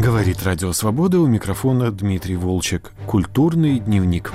Говорит Радио Свобода, у микрофона Дмитрий Волчек. Культурный дневник.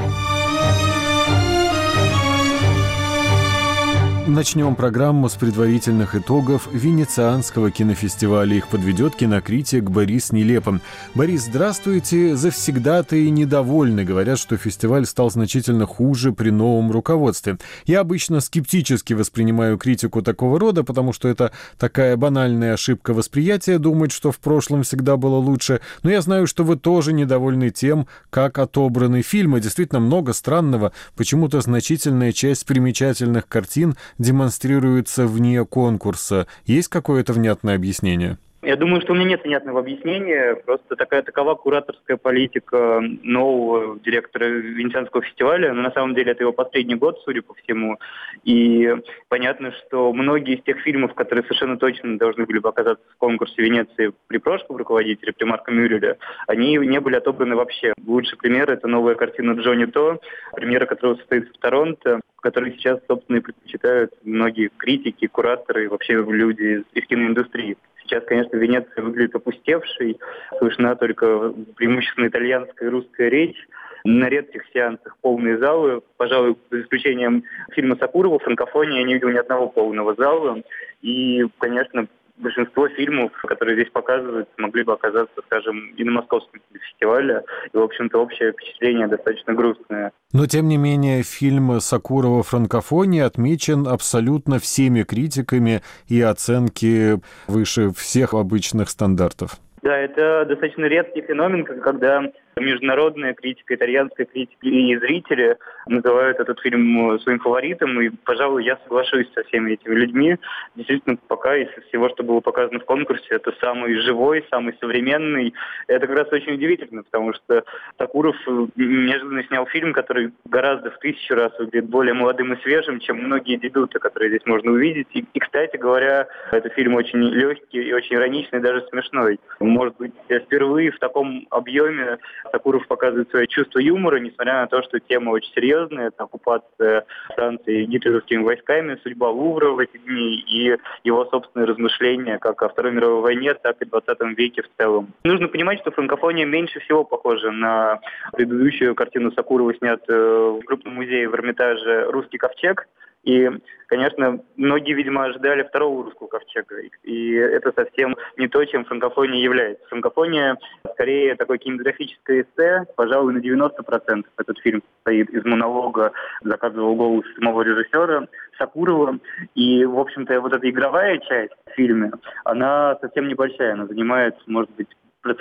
Начнем программу с предварительных итогов Венецианского кинофестиваля. Их подведет кинокритик Борис Нелепин. Борис, здравствуйте. Завсегдатаи недовольны. Говорят, что фестиваль стал значительно хуже при новом руководстве. Я обычно скептически воспринимаю критику такого рода, потому что это такая банальная ошибка восприятия, думать, что в прошлом всегда было лучше. Но я знаю, что вы тоже недовольны тем, как отобраны фильмы. Действительно много странного. Почему-то значительная часть примечательных картин демонстрируется вне конкурса. Есть какое-то внятное объяснение? Я думаю, что у меня нет внятного объяснения. Просто такова кураторская политика нового директора Венецианского фестиваля. Но на самом деле это его последний год, судя по всему. И понятно, что многие из тех фильмов, которые совершенно точно должны были бы оказаться в конкурсе Венеции при прошлом руководителе, при Марко Мюрреле, они не были отобраны вообще. Лучший пример – это новая картина Джонни То, премьера которого состоится в Торонто, который сейчас, собственно, и предпочитают многие критики, кураторы и вообще люди из киноиндустрии. Сейчас, конечно, Венеция выглядит опустевшей, слышна только преимущественно итальянская и русская речь. На редких сеансах полные залы. Пожалуй, за исключением фильма Сокурова «Франкофония» я не видел ни одного полного зала. И, конечно, большинство фильмов, которые здесь показывают, могли бы оказаться, скажем, и на московском фестивале. И, в общем-то, общее впечатление достаточно грустное. Но, тем не менее, фильм Сокурова «Франкофония» отмечен абсолютно всеми критиками и оценки выше всех обычных стандартов. Да, это достаточно редкий феномен, когда международная критика, итальянская критика и зрители называют этот фильм своим фаворитом, и, пожалуй, я соглашусь со всеми этими людьми. Действительно, пока из всего, что было показано в конкурсе, это самый живой, самый современный. Это как раз очень удивительно, потому что Сокуров неожиданно снял фильм, который гораздо в 1000 раз выглядит более молодым и свежим, чем многие дебюты, которые здесь можно увидеть. И, кстати говоря, этот фильм очень легкий и очень ироничный, даже смешной. Может быть, впервые в таком объеме Сокуров показывает свое чувство юмора, несмотря на то, что тема очень серьезная. Это оккупация Франции гитлеровскими войсками, судьба Лувра в эти дни и его собственные размышления как о Второй мировой войне, так и 20 веке в целом. Нужно понимать, что «Франкофония» меньше всего похожа на предыдущую картину Сокурова, снятую в крупном музее в Эрмитаже «Русский ковчег». И, конечно, многие, видимо, ожидали второго «Русского ковчега». И это совсем не то, чем «Франкофония» является. «Франкофония» скорее такое кинематографическое эссе, пожалуй, на 90%. Этот фильм состоит из монолога, заказывал голос самого режиссера Сокурова. И, в общем-то, вот эта игровая часть в фильме, она совсем небольшая. Она занимает, может быть,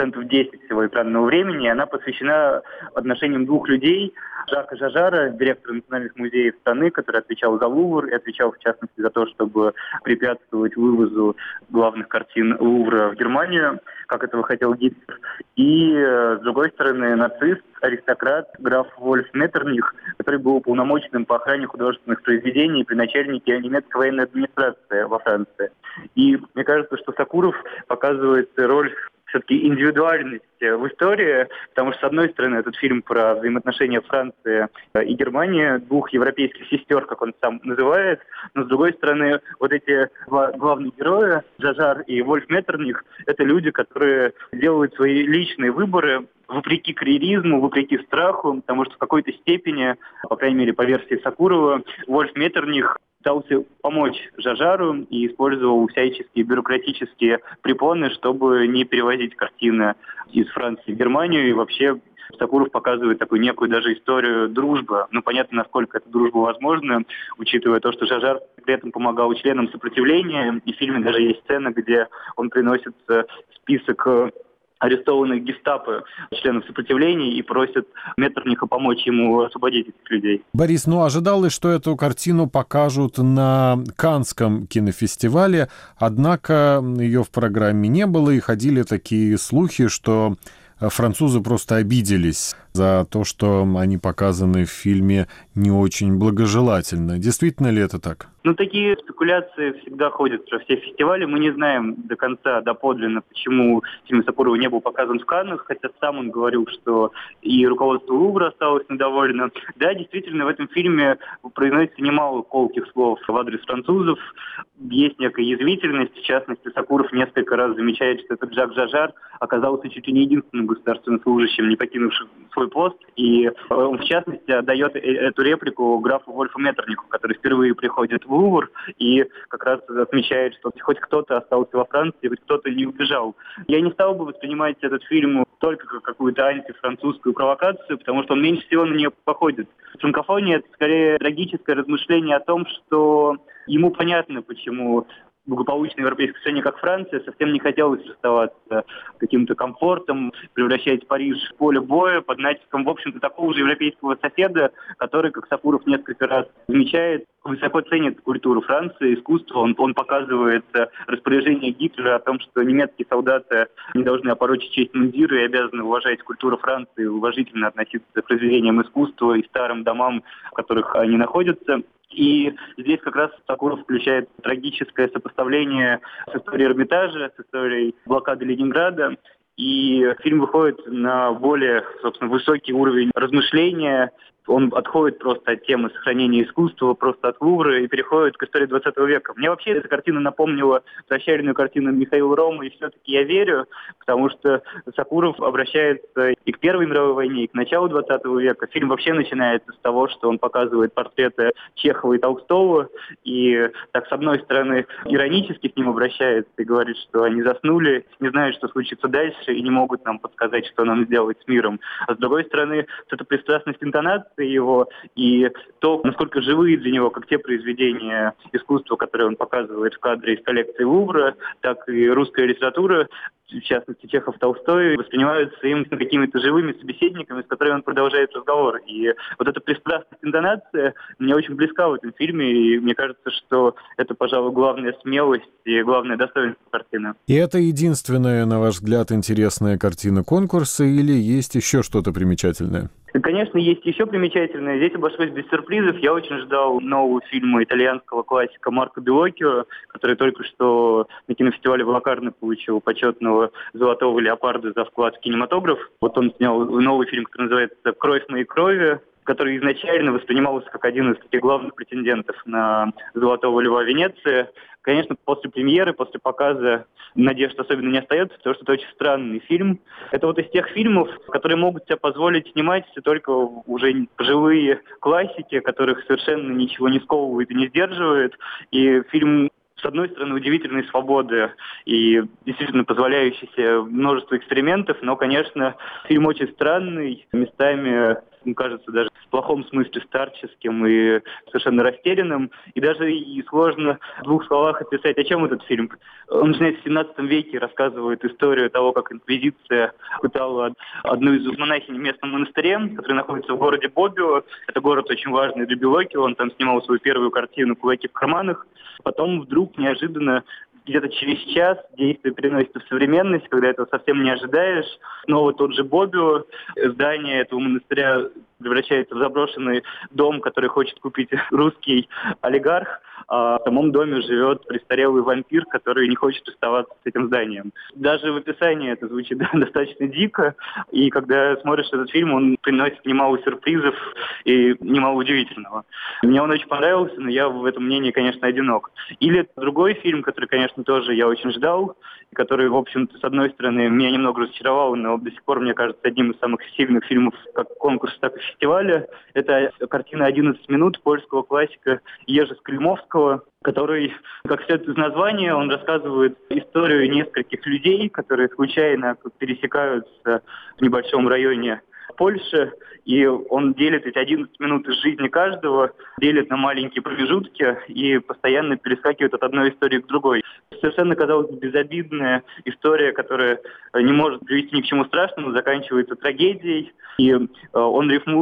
10% всего экранного времени, и она посвящена отношениям двух людей. Жака Жажара, директора национальных музеев страны, который отвечал за Лувр и отвечал, в частности, за то, чтобы препятствовать вывозу главных картин Лувра в Германию, как этого хотел Гитлер. И, с другой стороны, нацист, аристократ, граф Вольф Меттерних, который был уполномоченным по охране художественных произведений при начальнике немецкой военной администрации во Франции. И мне кажется, что Сокуров показывает роль все-таки индивидуальность в истории, потому что, с одной стороны, этот фильм про взаимоотношения Франции и Германии, двух европейских сестер, как он сам называет, но, с другой стороны, вот эти два главных героя, Жажар и Вольф Меттерних, это люди, которые делают свои личные выборы вопреки карьеризму, вопреки страху, потому что в какой-то степени, по крайней мере, по версии Сокурова, Вольф Меттерних пытался помочь Жажару и использовал всяческие бюрократические препоны, чтобы не перевозить картины из Франции в Германию. И вообще Сокуров показывает такую некую даже историю дружбы. Ну, понятно, насколько эта дружба возможна, учитывая то, что Жажар при этом помогал членам сопротивления. И в фильме даже есть сцена, где он приносит список арестованных гестапо членов сопротивления и просят Меттерниха помочь ему освободить этих людей. Борис, ожидалось, что эту картину покажут на Каннском кинофестивале, однако ее в программе не было, и ходили такие слухи, что французы просто обиделись за то, что они показаны в фильме не очень благожелательно. Действительно ли это так? Ну, такие спекуляции всегда ходят про все фестивали. Мы не знаем до конца, доподлинно, почему фильм Сакурова не был показан в Каннах, хотя сам он говорил, что и руководство Лувра осталось недовольно. Да, действительно, в этом фильме произносится немало колких слов в адрес французов. Есть некая язвительность. В частности, Сакуров несколько раз замечает, что этот Жак Жажар оказался чуть ли не единственным государственным служащим, не покинувшим свой пост. И он, в частности, отдает эту реплику графу Вольфу Меттерниху, который впервые приходит в Лувр и как раз отмечает, что хоть кто-то остался во Франции, хоть кто-то не убежал. Я не стал бы воспринимать этот фильм только как какую-то антифранцузскую провокацию, потому что он меньше всего на нее походит. Франкофония — это скорее трагическое размышление о том, что ему понятно, почему благополучной европейской стране, как Франция, совсем не хотелось расставаться каким-то комфортом, превращать Париж в поле боя под натиском, в общем-то, такого же европейского соседа, который, как Сакуров несколько раз замечает, высоко ценит культуру Франции, искусство. Он показывает распоряжение Гитлера о том, что немецкие солдаты не должны опорочить честь мундира и обязаны уважать культуру Франции, уважительно относиться к произведениям искусства и старым домам, в которых они находятся. И здесь как раз Сакуров включает трагическое сопоставление с историей Эрмитажа, с историей блокады Ленинграда. И фильм выходит на более, собственно, высокий уровень размышления. Он отходит просто от темы сохранения искусства, просто от Лувра и переходит к истории 20 века. Мне вообще эта картина напомнила прощальную картину Михаила Рома, и все-таки я верю, потому что Сакуров обращается и к Первой мировой войне, и к началу 20 века. Фильм вообще начинается с того, что он показывает портреты Чехова и Толстого, и так, с одной стороны, иронически к ним обращается и говорит, что они заснули, не знают, что случится дальше, и не могут нам подсказать, что нам сделать с миром. А с другой стороны, эта пристрастность интонации его и то, насколько живые для него как те произведения искусства, которые он показывает в кадре из коллекции Лувра, так и русская литература, в частности Чехов, Толстой, воспринимаются им какими-то живыми собеседниками, с которыми он продолжает разговор. И вот эта пристрастность интонация мне очень близка в этом фильме, и мне кажется, что это, пожалуй, главная смелость и главное достоинство картины. И это единственная, на ваш взгляд, интересная картина конкурса или есть еще что-то примечательное? Конечно, есть еще примечательное. Здесь обошлось без сюрпризов. Я очень ждал нового фильма итальянского классика Марко Беллокио, который только что на кинофестивале в Локарно получил почетного золотого леопарда за вклад в кинематограф. Вот он снял новый фильм, который называется «Кровь моей крови», который изначально воспринимался как один из таких главных претендентов на «Золотого льва» Венеции. Конечно, после премьеры, после показа надежд особенно не остается, потому что это очень странный фильм. Это вот из тех фильмов, которые могут себе позволить снимать только уже пожилые классики, которых совершенно ничего не сковывает и не сдерживает. И фильм, с одной стороны, удивительной свободы и действительно позволяющий себе множество экспериментов, но, конечно, фильм очень странный, местами, кажется, даже в плохом смысле старческим и совершенно растерянным. И даже и сложно в двух словах описать, о чем этот фильм. Он начинается в 17 веке, рассказывает историю того, как инквизиция пытала одну из монахинь в местном монастыре, который находится в городе Боббио. Это город очень важный для Беллокио, он там снимал свою первую картину «Кулаки в карманах». Потом вдруг неожиданно где-то через час действие переносится в современность, когда этого совсем не ожидаешь. Снова тот же Боббио, здание этого монастыря превращается в заброшенный дом, который хочет купить русский олигарх, а в самом доме живет престарелый вампир, который не хочет оставаться с этим зданием. Даже в описании это звучит достаточно дико, и когда смотришь этот фильм, он приносит немало сюрпризов и немало удивительного. Мне он очень понравился, но я в этом мнении, конечно, одинок. Или другой фильм, который, конечно, тоже я очень ждал, и который, в общем-то, с одной стороны, меня немного разочаровал, но до сих пор, мне кажется, одним из самых сильных фильмов как конкурса, так и фестиваля. Это картина «11 минут» польского классика Ежи Склимовского, который, как следует из названия, он рассказывает историю нескольких людей, которые случайно пересекаются в небольшом районе Польши, и он делит эти 11 минут из жизни каждого, делит на маленькие промежутки и постоянно перескакивает от одной истории к другой. Совершенно, казалось бы, безобидная история, которая не может привести ни к чему страшному, заканчивается трагедией, и он рифмует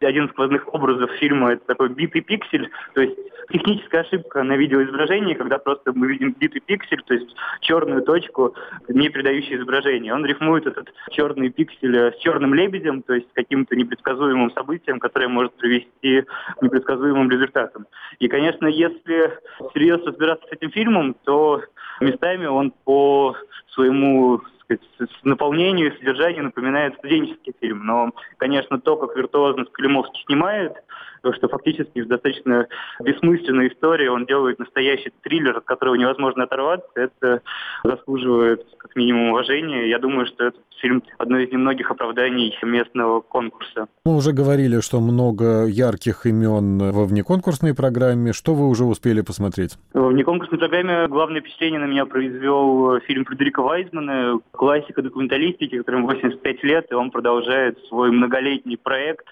один из сквозных образов фильма — это такой битый пиксель, то есть техническая ошибка на видеоизображении, когда просто мы видим битый пиксель, то есть черную точку, не передающую изображение. Он рифмует этот черный пиксель с черным лебедем, то есть каким-то непредсказуемым событием, которое может привести к непредсказуемым результатам. И, конечно, если всерьез разбираться с этим фильмом, то местами он по своему наполнению и содержанию напоминает студенческий фильм. Но, конечно, то, как виртуозно Склимовский снимает, то, что фактически в достаточно бессмысленной истории он делает настоящий триллер, от которого невозможно оторваться, это заслуживает как минимум уважения. Я думаю, что этот фильм — одно из немногих оправданий местного конкурса. Мы уже говорили, что много ярких имен во внеконкурсной программе. Что вы уже успели посмотреть? В внеконкурсной программе главное впечатление на меня произвел фильм Фредерика Вайзмана, классика документалистики, которому 85 лет, и он продолжает свой многолетний проект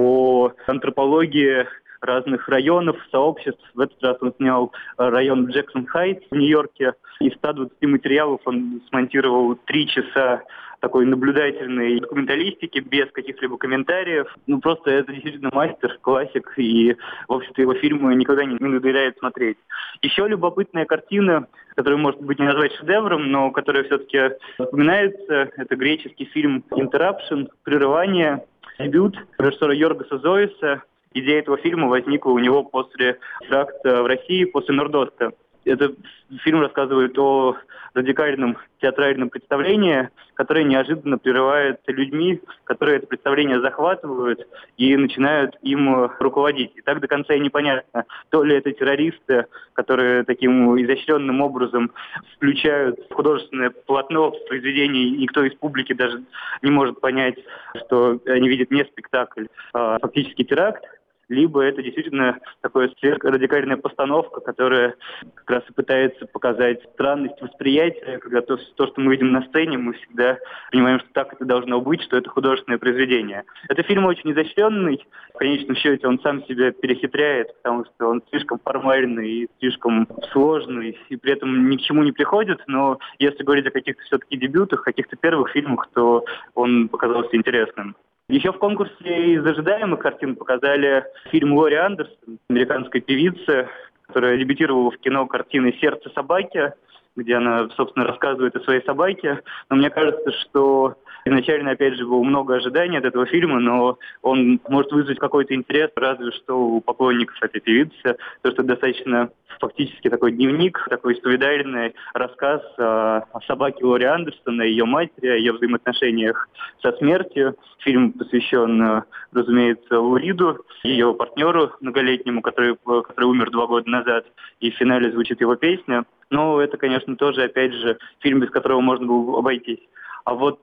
по антропологии разных районов, сообществ. В этот раз он снял район Джексон-Хайтс в Нью-Йорке. Из 120 материалов он смонтировал 3 часа такой наблюдательной документалистики, без каких-либо комментариев. Просто это действительно мастер, классик, и, в общем-то, его фильмы никогда не надоедает смотреть. Еще любопытная картина, которую, может быть, не назвать шедевром, но которая все-таки запоминается, это греческий фильм «Interruption», «Прерывание», дебют режиссера Йоргоса Зоиса. Идея этого фильма возникла у него после теракта в России, после Нордоста. Этот фильм рассказывает о радикальном театральном представлении, которое неожиданно прерывается людьми, которые это представление захватывают и начинают им руководить. И так до конца и непонятно, то ли это террористы, которые таким изощренным образом включают в художественное полотно в произведении, и никто из публики даже не может понять, что они видят не спектакль, а фактически теракт. Либо это действительно такая сверхрадикальная постановка, которая как раз и пытается показать странность восприятия, когда то, что мы видим на сцене, мы всегда понимаем, что так это должно быть, что это художественное произведение. Это фильм очень изощренный, в конечном счете он сам себя перехитряет, потому что он слишком формальный и слишком сложный, и при этом ни к чему не приходит, но если говорить о каких-то все-таки дебютах, каких-то первых фильмах, то он показался интересным. Еще в конкурсе из ожидаемых картин показали фильм Лори Андерсон, американской певицы, которая дебютировала в кино картиной «Сердце собаки», где она, собственно, рассказывает о своей собаке. Но мне кажется, что изначально, опять же, было много ожиданий от этого фильма, но он может вызвать какой-то интерес, разве что у поклонников этой певицы, потому что достаточно фактически такой дневник, такой исповедальный рассказ о собаке Лори Андерсон, о ее матери, о ее взаимоотношениях со смертью. Фильм посвящен, разумеется, Луриду, ее партнеру многолетнему, который умер 2 года назад, и в финале звучит его песня. Но это, конечно, тоже, опять же, фильм, без которого можно было обойтись. А вот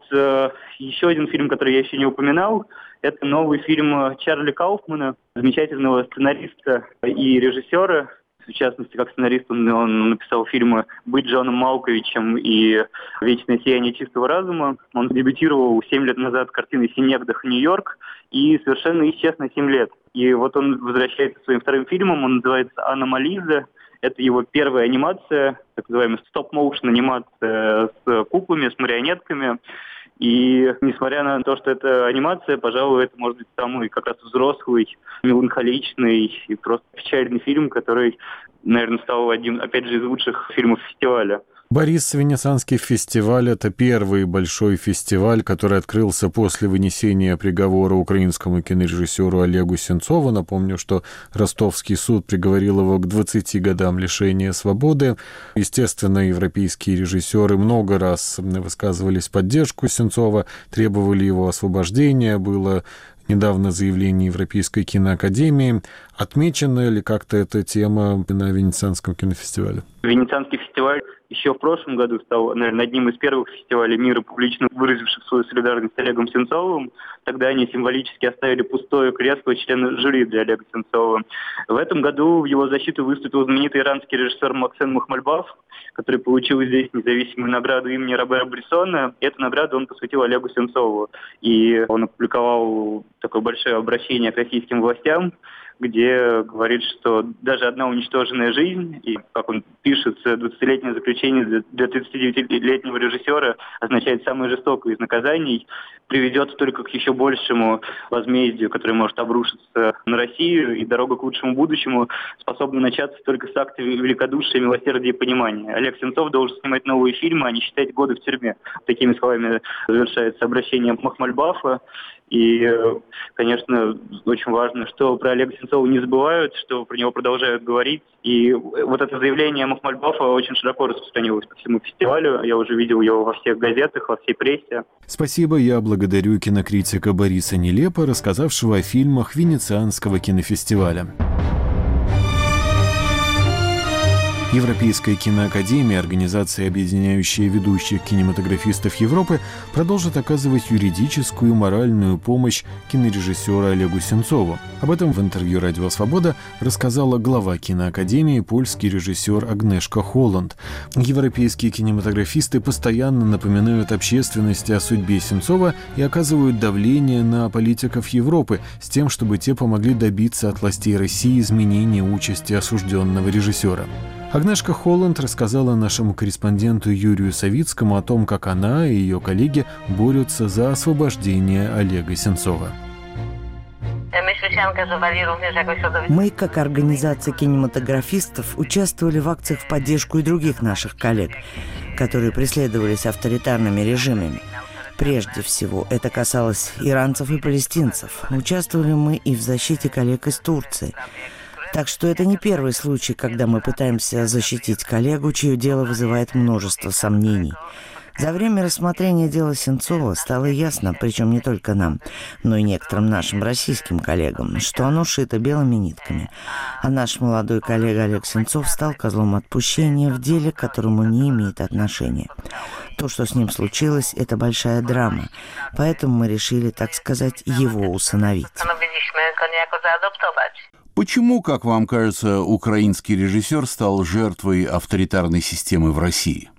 еще один фильм, который я еще не упоминал, это новый фильм Чарли Кауфмана, замечательного сценариста и режиссера. В частности, как сценарист он написал фильмы «Быть Джоном Малковичем» и «Вечное сияние чистого разума». Он дебютировал 7 лет назад картиной «Синегдах. Нью-Йорк» и совершенно исчез на 7 лет. И вот он возвращается к своим вторым фильмом, он называется «Аномализа». Это его первая анимация, так называемая стоп-моушен анимация с куклами, с марионетками. И несмотря на то, что это анимация, пожалуй, это может быть самый как раз взрослый, меланхоличный и просто печальный фильм, который, наверное, стал одним, опять же, из лучших фильмов фестиваля. Борис, Венецианский фестиваль — это первый большой фестиваль, который открылся после вынесения приговора украинскому кинорежиссеру Олегу Сенцову. Напомню, что Ростовский суд приговорил его к 20 годам лишения свободы. Естественно, европейские режиссеры много раз высказывались в поддержку Сенцова, требовали его освобождения. Было недавно заявление Европейской киноакадемии. Отмечена ли как-то эта тема на Венецианском кинофестивале? Венецианский фестиваль еще в прошлом году стал, наверное, одним из первых фестивалей мира, публично выразивших свою солидарность с Олегом Сенцовым. Тогда они символически оставили пустое кресло члена жюри для Олега Сенцова. В этом году в его защиту выступил знаменитый иранский режиссер Максен Махмальбаф, который получил здесь независимую награду имени Робера Брессона. Эту награду он посвятил Олегу Сенцову. И он опубликовал такое большое обращение к российским властям, где говорит, что даже одна уничтоженная жизнь, и, как он пишет, 20-летнее заключение для 39-летнего режиссера означает самое жестокое из наказаний, приведет только к еще большему возмездию, которое может обрушиться на Россию, и дорога к лучшему будущему способна начаться только с акта великодушия, милосердия и понимания. Олег Сенцов должен снимать новые фильмы, а не считать годы в тюрьме. Такими словами завершается обращение Махмальбафа. И, конечно, очень важно, что про Олега Сенцова не забывают, что про него продолжают говорить. И вот это заявление Махмальбафа очень широко распространилось по всему фестивалю. Я уже видел его во всех газетах, во всей прессе. Спасибо, я благодарю кинокритика Бориса Нелепа, рассказавшего о фильмах Венецианского кинофестиваля. Европейская киноакадемия, организация, объединяющая ведущих кинематографистов Европы, продолжит оказывать юридическую и моральную помощь кинорежиссеру Олегу Сенцову. Об этом в интервью «Радио Свобода» рассказала глава киноакадемии, польский режиссер Агнешка Холланд. Европейские кинематографисты постоянно напоминают общественности о судьбе Сенцова и оказывают давление на политиков Европы с тем, чтобы те помогли добиться от властей России изменения участи осужденного режиссера. Агнешка Холланд рассказала нашему корреспонденту Юрию Савицкому о том, как она и ее коллеги борются за освобождение Олега Сенцова. Мы, как организация кинематографистов, участвовали в акциях в поддержку и других наших коллег, которые преследовались авторитарными режимами. Прежде всего, это касалось иранцев и палестинцев. Участвовали мы и в защите коллег из Турции. Так что это не первый случай, когда мы пытаемся защитить коллегу, чье дело вызывает множество сомнений. За время рассмотрения дела Сенцова стало ясно, причем не только нам, но и некоторым нашим российским коллегам, что оно шито белыми нитками. А наш молодой коллега Олег Сенцов стал козлом отпущения в деле, к которому не имеет отношения. То, что с ним случилось, это большая драма, поэтому мы решили, так сказать, его усыновить. Почему, как вам кажется, украинский режиссер стал жертвой авторитарной системы в России?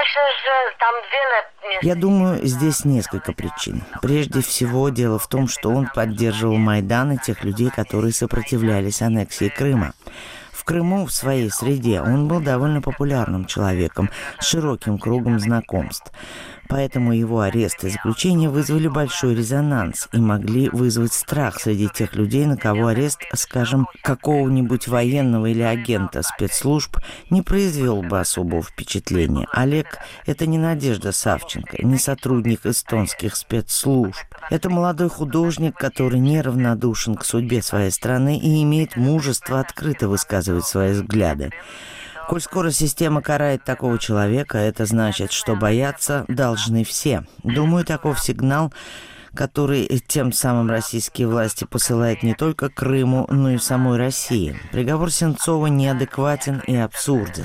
Я думаю, здесь несколько причин. Прежде всего, дело в том, что он поддерживал Майдан и тех людей, которые сопротивлялись аннексии Крыма. В Крыму, в своей среде, он был довольно популярным человеком, с широким кругом знакомств. Поэтому его арест и заключение вызвали большой резонанс и могли вызвать страх среди тех людей, на кого арест, скажем, какого-нибудь военного или агента спецслужб не произвел бы особого впечатления. Олег – это не Надежда Савченко, не сотрудник эстонских спецслужб. Это молодой художник, который неравнодушен к судьбе своей страны и имеет мужество открыто высказывать свои взгляды. Коль скоро система карает такого человека, это значит, что бояться должны все. Думаю, таков сигнал, который тем самым российские власти посылают не только Крыму, но и самой России. Приговор Сенцова неадекватен и абсурден.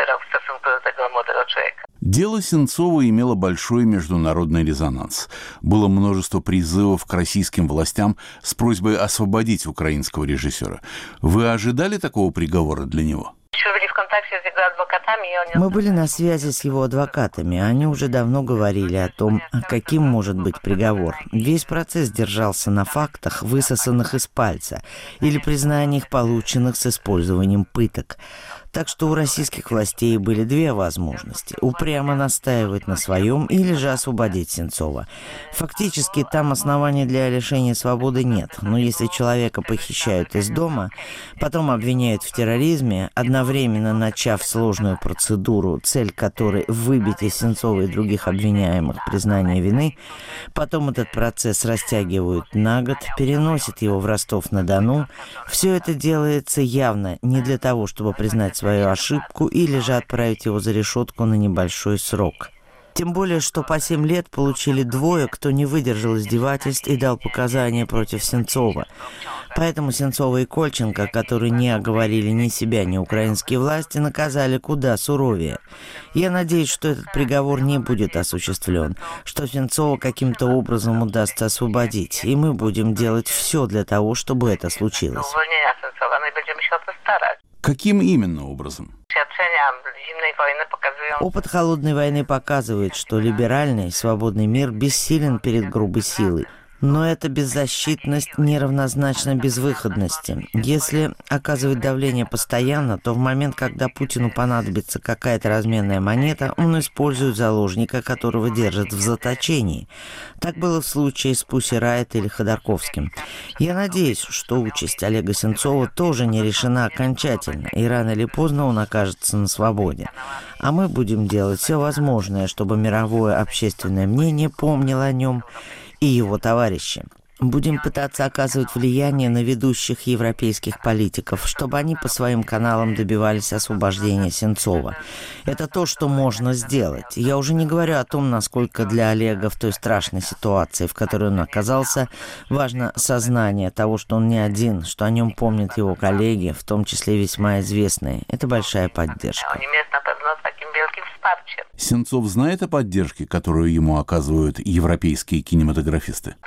Дело Сенцова имело большой международный резонанс. Было множество призывов к российским властям с просьбой освободить украинского режиссера. Вы ожидали такого приговора для него? Мы были на связи с его адвокатами. Они уже давно говорили о том, каким может быть приговор. Весь процесс держался на фактах, высосанных из пальца, или признаниях, полученных с использованием пыток. Так что у российских властей были две возможности: упрямо настаивать на своем или же освободить Сенцова. Фактически там оснований для лишения свободы нет, но если человека похищают из дома, потом обвиняют в терроризме, одновременно начав сложную процедуру, цель которой выбить из Сенцова и других обвиняемых признание вины, потом этот процесс растягивают на год, переносят его в Ростов-на-Дону, все это делается явно не для того, чтобы признать свою ошибку или же отправить его за решетку на небольшой срок. Тем более, что по 7 лет получили двое, кто не выдержал издевательств и дал показания против Сенцова. Поэтому Сенцова и Кольченко, которые не оговорили ни себя, ни украинские власти, наказали куда суровее. Я надеюсь, что этот приговор не будет осуществлен, что Сенцова каким-то образом удастся освободить, и мы будем делать все для того, чтобы это случилось. Каким именно образом? Опыт холодной войны показывает, что либеральный, свободный мир бессилен перед грубой силой. Но эта беззащитность неравнозначна безвыходности. Если оказывать давление постоянно, то в момент, когда Путину понадобится какая-то разменная монета, он использует заложника, которого держат в заточении. Так было в случае с Пусси Райт или Ходорковским. Я надеюсь, что участь Олега Сенцова тоже не решена окончательно, и рано или поздно он окажется на свободе. А мы будем делать все возможное, чтобы мировое общественное мнение помнило о нем и его товарищи. Будем пытаться оказывать влияние на ведущих европейских политиков, чтобы они по своим каналам добивались освобождения Сенцова. Это то, что можно сделать. Я уже не говорю о том, насколько для Олега в той страшной ситуации, в которой он оказался, важно сознание того, что он не один, что о нем помнят его коллеги, в том числе весьма известные. Это большая поддержка. Сенцов знает о поддержке, которую ему оказывают европейские кинематографисты?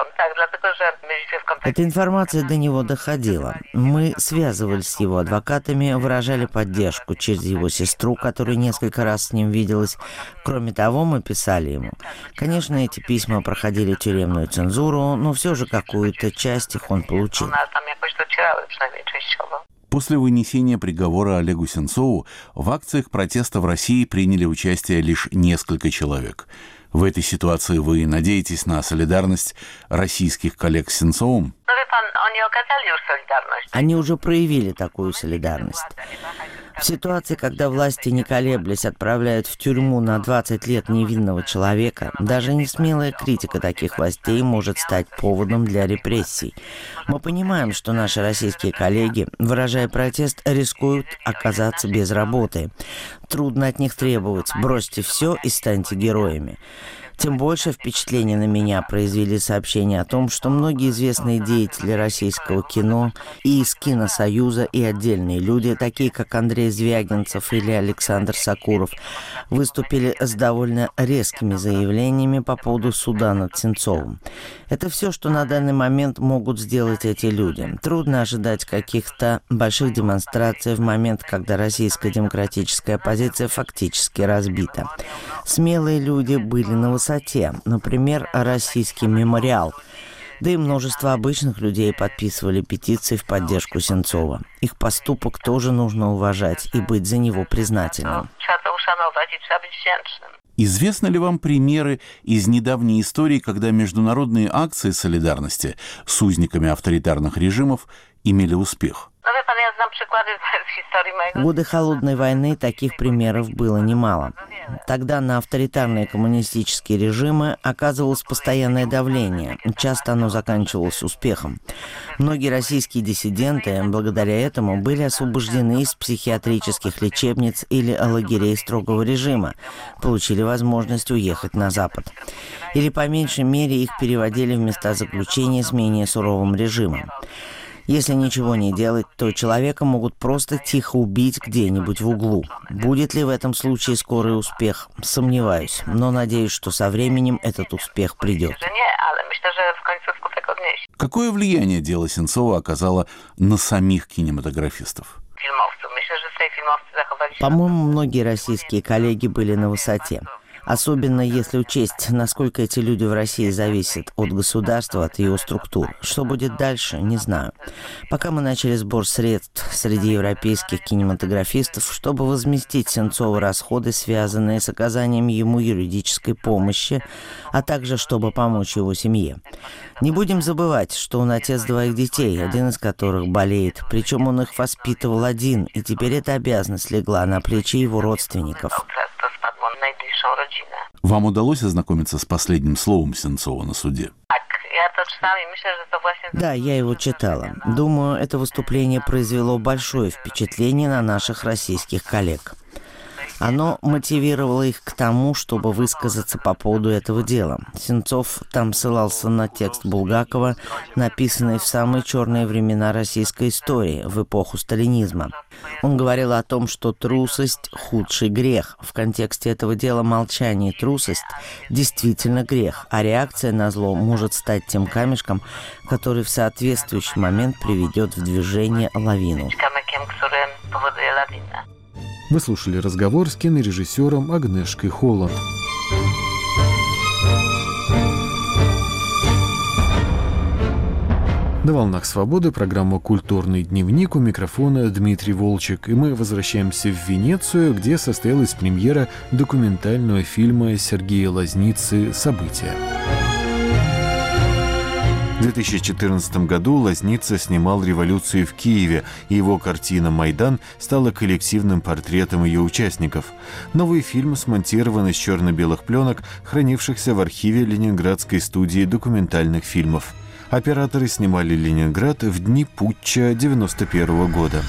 Эта информация до него доходила. Мы связывались с его адвокатами, выражали поддержку через его сестру, которая несколько раз с ним виделась. Кроме того, мы писали ему. Конечно, эти письма проходили тюремную цензуру, но все же какую-то часть их он получил. После вынесения приговора Олегу Сенцову в акциях протеста в России приняли участие лишь несколько человек. В этой ситуации вы надеетесь на солидарность российских коллег с Сенцовым? Они уже проявили такую солидарность. В ситуации, когда власти, не колеблясь, отправляют в тюрьму на 20 лет невинного человека, даже несмелая критика таких властей может стать поводом для репрессий. Мы понимаем, что наши российские коллеги, выражая протест, рискуют оказаться без работы. Трудно от них требовать: бросьте все и станьте героями. Тем больше впечатление на меня произвели сообщения о том, что многие известные деятели российского кино и из Киносоюза, и отдельные люди, такие как Андрей Звягинцев или Александр Сакуров, выступили с довольно резкими заявлениями по поводу суда над Сенцовым. Это все, что на данный момент могут сделать эти люди. Трудно ожидать каких-то больших демонстраций в момент, когда российская демократическая оппозиция фактически разбита. Смелые люди были на высоте. Например, российский мемориал. Да и множество обычных людей подписывали петиции в поддержку Сенцова. Их поступок тоже нужно уважать и быть за него признательным. Известны ли вам примеры из недавней истории, когда международные акции солидарности с узниками авторитарных режимов имели успех? В годы Холодной войны таких примеров было немало. Тогда на авторитарные коммунистические режимы оказывалось постоянное давление. Часто оно заканчивалось успехом. Многие российские диссиденты благодаря этому были освобождены из психиатрических лечебниц или лагерей строгого режима, получили возможность уехать на Запад. Или по меньшей мере их переводили в места заключения с менее суровым режимом. Если ничего не делать, то человека могут просто тихо убить где-нибудь в углу. Будет ли в этом случае скорый успех? Сомневаюсь, но надеюсь, что со временем этот успех придет. Какое влияние дело Сенцова оказало на самих кинематографистов? По-моему, многие российские коллеги были на высоте. Особенно если учесть, насколько эти люди в России зависят от государства, от его структур. Что будет дальше, не знаю. Пока мы начали сбор средств среди европейских кинематографистов, чтобы возместить Сенцову расходы, связанные с оказанием ему юридической помощи, а также чтобы помочь его семье. Не будем забывать, что он отец двоих детей, один из которых болеет, причем он их воспитывал один, и теперь эта обязанность легла на плечи его родственников. Вам удалось ознакомиться с последним словом Сенцова на суде? Да, я его читала. Думаю, это выступление произвело большое впечатление на наших российских коллег. Оно мотивировало их к тому, чтобы высказаться по поводу этого дела. Сенцов там ссылался на текст Булгакова, написанный в самые черные времена российской истории, в эпоху сталинизма. Он говорил о том, что трусость – худший грех. В контексте этого дела молчание и трусость действительно грех, а реакция на зло может стать тем камешком, который в соответствующий момент приведет в движение лавину. Вы слушали разговор с кинорежиссером Агнешкой Холланд. На «Волнах свободы» программа «Культурный дневник», у микрофона Дмитрий Волчек. И мы возвращаемся в Венецию, где состоялась премьера документального фильма Сергея Лозницы «События». В 2014 году Лозница снимал революцию в Киеве, и его картина «Майдан» стала коллективным портретом ее участников. Новый фильм смонтирован из черно-белых пленок, хранившихся в архиве Ленинградской студии документальных фильмов. Операторы снимали Ленинград в дни путча 1991 года.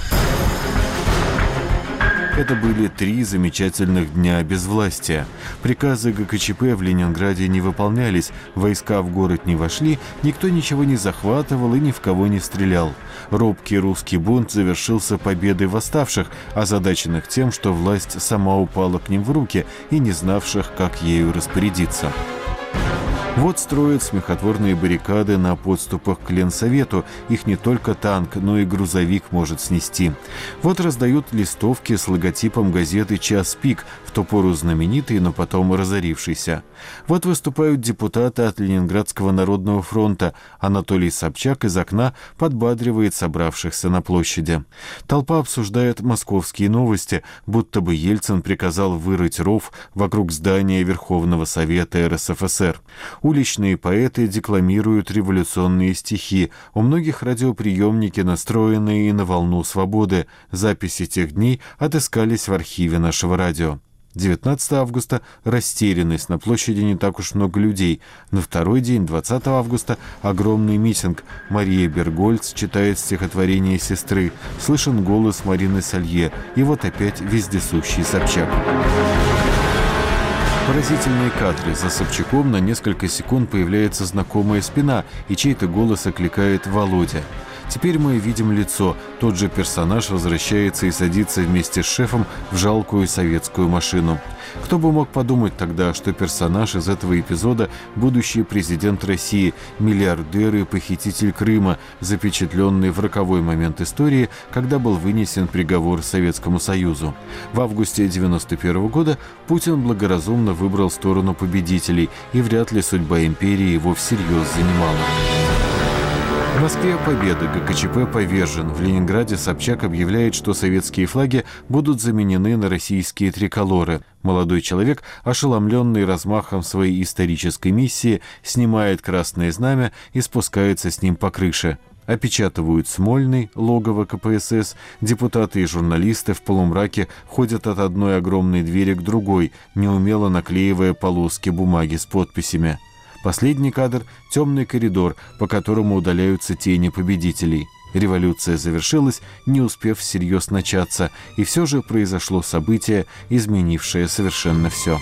Это были 3 замечательных дня безвластия. Приказы ГКЧП в Ленинграде не выполнялись, войска в город не вошли, никто ничего не захватывал и ни в кого не стрелял. Робкий русский бунт завершился победой восставших, озадаченных тем, что власть сама упала к ним в руки и не знавших, как ею распорядиться. Вот строят смехотворные баррикады на подступах к Ленсовету. Их не только танк, но и грузовик может снести. Вот раздают листовки с логотипом газеты «Час пик», в ту пору знаменитый, но потом разорившийся. Вот выступают депутаты от Ленинградского народного фронта. Анатолий Собчак из окна подбадривает собравшихся на площади. Толпа обсуждает московские новости, будто бы Ельцин приказал вырыть ров вокруг здания Верховного Совета РСФСР. Уличные поэты декламируют революционные стихи. У многих радиоприемники, настроенные на волну свободы. Записи тех дней отыскались в архиве нашего радио. 19 августа – растерянность, на площади не так уж много людей. На второй день, 20 августа, огромный митинг. Мария Бергольц читает стихотворение сестры. Слышен голос Марины Салье. И вот опять вездесущий Собчак. Поразительные кадры. За Собчаком на несколько секунд появляется знакомая спина, и чей-то голос окликает «Володя». Теперь мы видим лицо. Тот же персонаж возвращается и садится вместе с шефом в жалкую советскую машину. Кто бы мог подумать тогда, что персонаж из этого эпизода – будущий президент России, миллиардер и похититель Крыма, запечатленный в роковой момент истории, когда был вынесен приговор Советскому Союзу. В августе 1991 года Путин благоразумно выбрал сторону победителей, и вряд ли судьба империи его всерьез занимала. В Москве победа, ГКЧП повержен. В Ленинграде Собчак объявляет, что советские флаги будут заменены на российские триколоры. Молодой человек, ошеломленный размахом своей исторической миссии, снимает красное знамя и спускается с ним по крыше. Опечатывают Смольный, логово КПСС. Депутаты и журналисты в полумраке ходят от одной огромной двери к другой, неумело наклеивая полоски бумаги с подписями. Последний кадр – темный коридор, по которому удаляются тени победителей. Революция завершилась, не успев всерьез начаться, и все же произошло событие, изменившее совершенно все.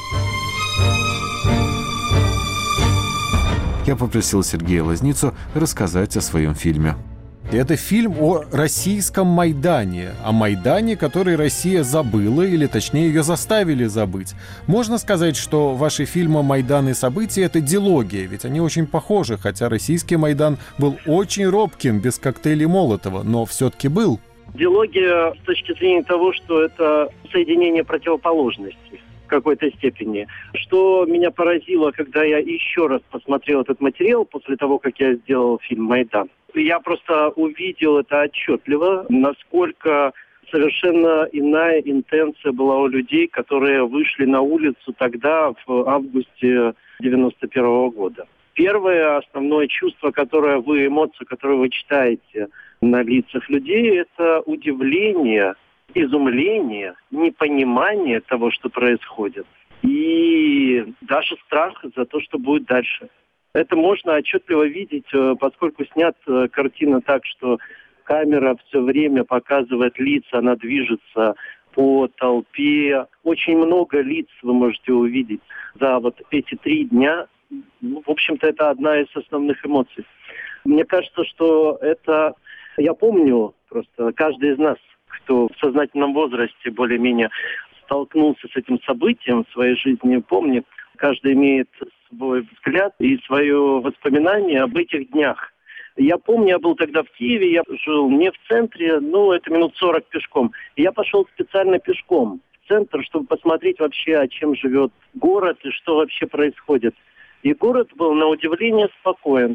Я попросил Сергея Лозницу рассказать о своем фильме. Это фильм о российском Майдане, о Майдане, который Россия забыла, или точнее ее заставили забыть. Можно сказать, что ваши фильмы «Майдан» и «События» — это дилогия, ведь они очень похожи, хотя российский Майдан был очень робким, без коктейлей Молотова, но все-таки был. Дилогия с точки зрения того, что это соединение противоположностей в какой-то степени. Что меня поразило, когда я еще раз посмотрел этот материал после того, как я сделал фильм «Майдан», я просто увидел это отчетливо, насколько совершенно иная интенция была у людей, которые вышли на улицу тогда, в августе 1991 года. Первое основное чувство, эмоцию, которую вы читаете на лицах людей, это удивление, изумление, непонимание того, что происходит, и даже страх за то, что будет дальше. Это можно отчетливо видеть, поскольку снята картина так, что камера все время показывает лица, она движется по толпе. Очень много лиц вы можете увидеть за вот эти 3 дня. В общем-то, это одна из основных эмоций. Мне кажется, что это... Я помню просто каждый из нас, кто в сознательном возрасте более-менее столкнулся с этим событием в своей жизни, помнит. Каждый имеет свой взгляд и свое воспоминание об этих днях. Я помню, я был тогда в Киеве, я жил не в центре, это минут 40 пешком. И я пошел специально пешком в центр, чтобы посмотреть вообще, о чем живет город и что вообще происходит. И город был на удивление спокоен.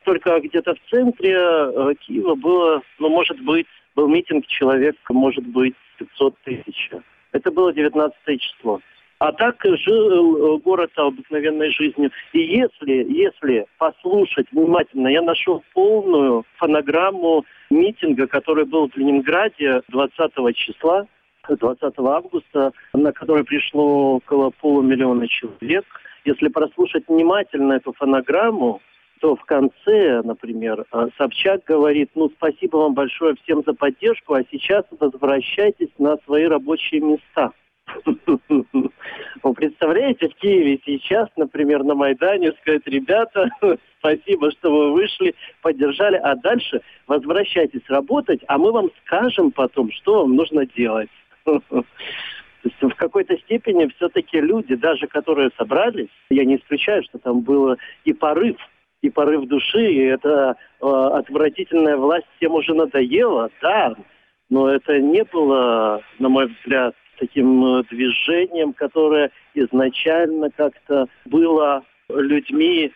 Только где-то в центре Киева было, был митинг человек, может быть, 500 тысяч. Это было 19 число. А так жил город обыкновенной жизнью. И если послушать внимательно, я нашел полную фонограмму митинга, который был в Ленинграде 20 числа, 20 августа, на который пришло около 500 000 человек. Если прослушать внимательно эту фонограмму, то в конце, например, Собчак говорит: спасибо вам большое всем за поддержку, а сейчас возвращайтесь на свои рабочие места. Вы представляете, в Киеве сейчас, например, на Майдане сказать: ребята, спасибо, что вы вышли, поддержали, а дальше возвращайтесь работать, а мы вам скажем потом, что вам нужно делать. То есть в какой-то степени все-таки люди, даже которые собрались, я не исключаю, что там было и порыв души, и эта отвратительная власть всем уже надоела, да, но это не было, на мой взгляд, таким движением, которое изначально как-то было людьми,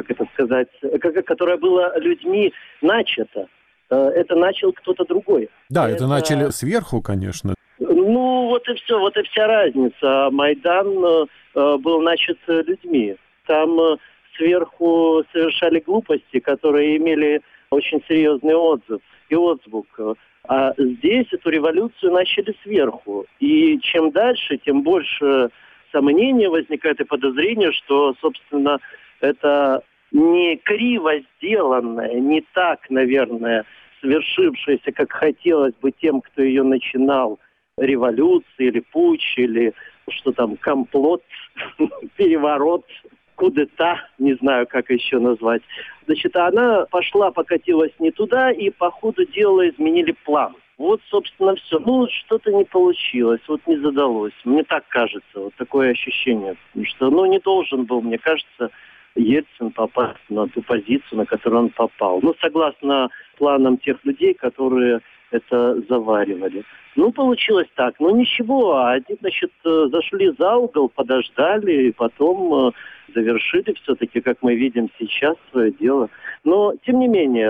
которое было людьми начато. Это начал кто-то другой. Да, это начали сверху, конечно. Вот и все, вот и вся разница. Майдан был начат людьми. Там сверху совершали глупости, которые имели очень серьезный отзыв и отзвук. А здесь эту революцию начали сверху. И чем дальше, тем больше сомнений возникает и подозрение, что, собственно, это не криво сделанное, не так, наверное, свершившееся, как хотелось бы тем, кто ее начинал, революция или путч, или что там, комплот, переворот, кудета, не знаю, как еще назвать. Значит, она покатилась не туда, и по ходу дела изменили план. Вот, собственно, все. Что-то не получилось, не задалось. Мне так кажется, такое ощущение. Что, не должен был, мне кажется, Ельцин попасть на ту позицию, на которую он попал. Согласно планам тех людей, которые это заваривали. Получилось так. Ничего, они, зашли за угол, подождали, и потом завершили все-таки, как мы видим сейчас, свое дело. Но, тем не менее,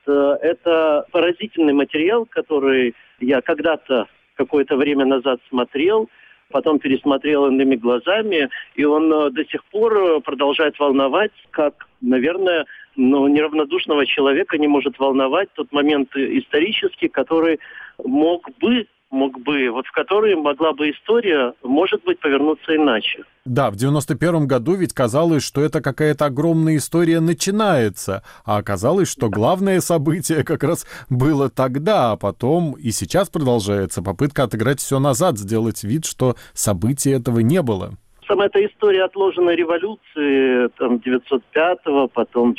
это поразительный материал, который я когда-то, какое-то время назад смотрел, потом пересмотрел иными глазами, и он до сих пор продолжает волновать, как, наверное, неравнодушного человека не может волновать тот момент исторический, который мог бы, в который могла бы история, может быть, повернуться иначе. Да, в 91 году ведь казалось, что это какая-то огромная история начинается, а оказалось, что главное событие как раз было тогда, а потом и сейчас продолжается попытка отыграть все назад, сделать вид, что события этого не было. Сама эта история отложенной революции, 905-го, потом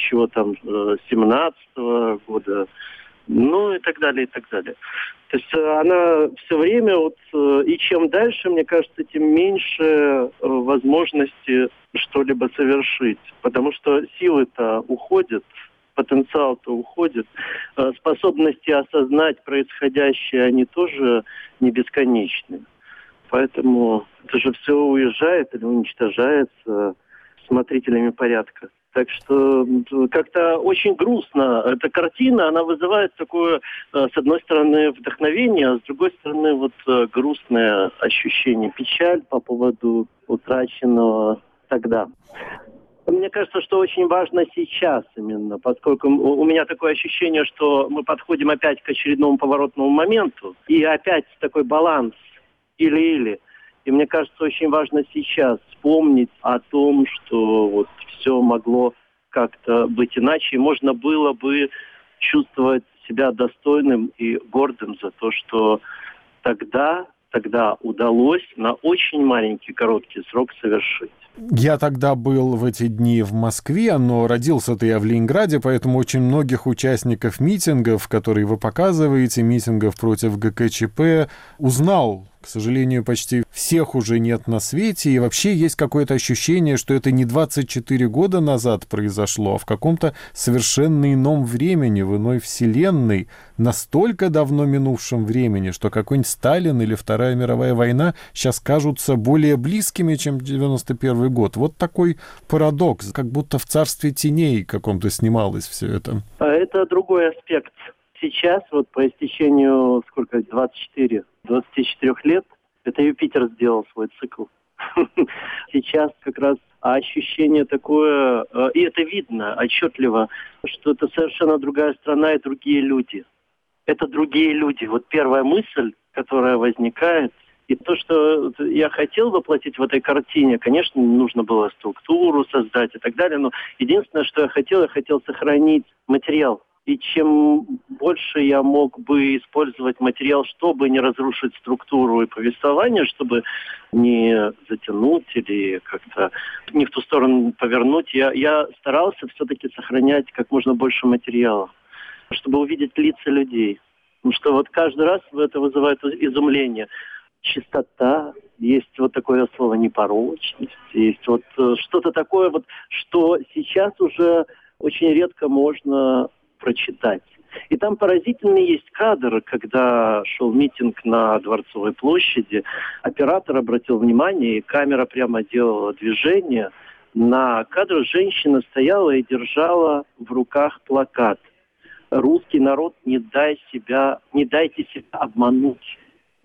17-го года, и так далее, и так далее. То есть она все время, и чем дальше, мне кажется, тем меньше возможности что-либо совершить. Потому что силы-то уходят, потенциал-то уходит, способности осознать происходящее, они тоже не бесконечны. Поэтому это же все уезжает или уничтожается смотрителями порядка. Так что как-то очень грустно. Эта картина, она вызывает такое, с одной стороны, вдохновение, а с другой стороны, грустное ощущение, печаль по поводу утраченного тогда. Мне кажется, что очень важно сейчас именно, поскольку у меня такое ощущение, что мы подходим опять к очередному поворотному моменту, и опять такой баланс или-или. И мне кажется, очень важно сейчас вспомнить о том, что все могло как-то быть иначе. И можно было бы чувствовать себя достойным и гордым за то, что тогда удалось на очень маленький, короткий срок совершить. Я тогда был в эти дни в Москве, но родился-то я в Ленинграде, поэтому очень многих участников митингов, которые вы показываете, митингов против ГКЧП, узнал. К сожалению, почти всех уже нет на свете, и вообще есть какое-то ощущение, что это не 24 года назад произошло, а в каком-то совершенно ином времени, в иной вселенной, настолько давно минувшем времени, что какой-нибудь Сталин или Вторая мировая война сейчас кажутся более близкими, чем 91 1991 год. Вот такой парадокс, как будто в царстве теней каком-то снималось все это. А это другой аспект. Сейчас, вот по истечению, 24 лет, это Юпитер сделал свой цикл. Сейчас как раз ощущение такое, и это видно отчетливо, что это совершенно другая страна и другие люди. Это другие люди. Вот первая мысль, которая возникает, и то, что я хотел воплотить в этой картине, конечно, нужно было структуру создать и так далее, но единственное, что я хотел сохранить материал. И чем больше я мог бы использовать материал, чтобы не разрушить структуру и повествование, чтобы не затянуть или как-то не в ту сторону повернуть, я старался все-таки сохранять как можно больше материала, чтобы увидеть лица людей. Потому что вот каждый раз это вызывает изумление. Чистота, есть вот такое слово непорочность, есть вот что-то такое, вот, что сейчас уже очень редко можно прочитать. И там поразительный есть кадр, когда шел митинг на Дворцовой площади. Оператор обратил внимание, и камера прямо делала движение. На кадр женщина стояла и держала в руках плакат: «Русский народ, не дайте себя обмануть».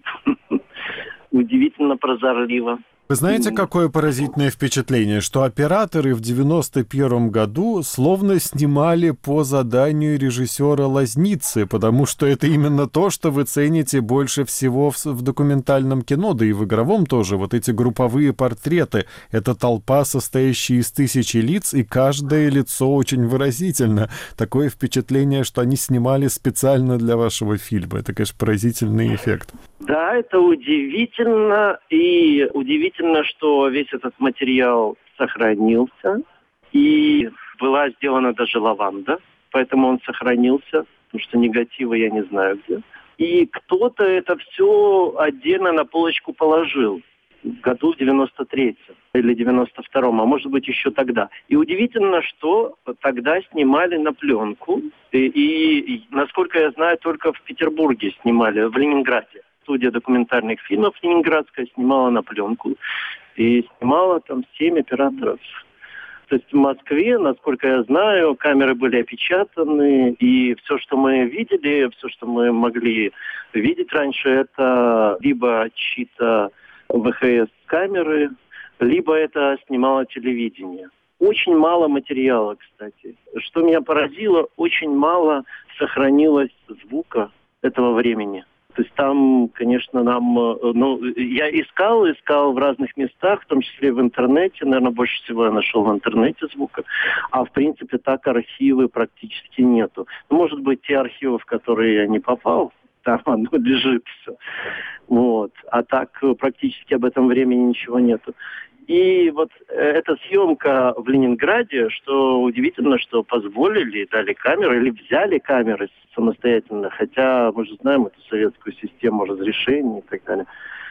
Удивительно прозорливо. Вы знаете, какое поразительное впечатление, что операторы в 91 году словно снимали по заданию режиссера Лозницы, потому что это именно то, что вы цените больше всего в документальном кино, да и в игровом тоже. Вот эти групповые портреты, это толпа, состоящая из тысячи лиц, и каждое лицо очень выразительно. Такое впечатление, что они снимали специально для вашего фильма. Это, конечно, поразительный эффект. Да, это удивительно, и удивительно, что весь этот материал сохранился, и была сделана даже лаванда, поэтому он сохранился, потому что негатива я не знаю где. И кто-то это все отдельно на полочку положил в году 93-м или 92-м, а может быть еще тогда. И удивительно, что тогда снимали на пленку, и насколько я знаю, только в Петербурге снимали, в Ленинграде. Студия документальных фильмов ленинградская снимала на пленку. И снимала там 7 операторов. То есть в Москве, насколько я знаю, камеры были опечатаны. И все, что мы видели, все, что мы могли видеть раньше, это либо чьи-то ВХС-камеры, либо это снимало телевидение. Очень мало материала, кстати. Что меня поразило, очень мало сохранилось звука этого времени. То есть там, конечно, я искал в разных местах, в том числе в интернете. Наверное, больше всего я нашел в интернете звука. А в принципе так архивы практически нету. Может быть, те архивы, в которые я не попал, там оно лежит все. Вот. А так практически об этом времени ничего нету. И вот эта съемка в Ленинграде, что удивительно, что позволили, дали камеры или взяли камеры самостоятельно, хотя мы же знаем эту советскую систему разрешений и так далее.